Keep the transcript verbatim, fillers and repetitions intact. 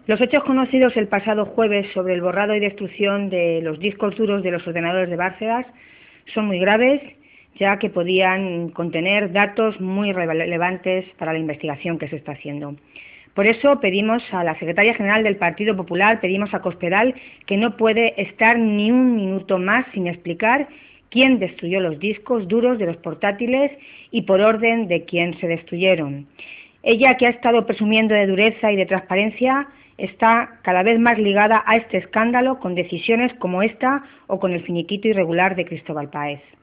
Los hechos conocidos el pasado jueves sobre el borrado y destrucción de los discos duros de los ordenadores de Bárcenas son muy graves, ya que podían contener datos muy relevantes para la investigación que se está haciendo. Por eso pedimos a la secretaria general del Partido Popular, pedimos a Cospedal, que no puede estar ni un minuto más sin explicar quién destruyó los discos duros de los portátiles y por orden de quién se destruyeron. Ella, que ha estado presumiendo de dureza y de transparencia, está cada vez más ligada a este escándalo con decisiones como esta o con el finiquito irregular de Cristóbal Páez.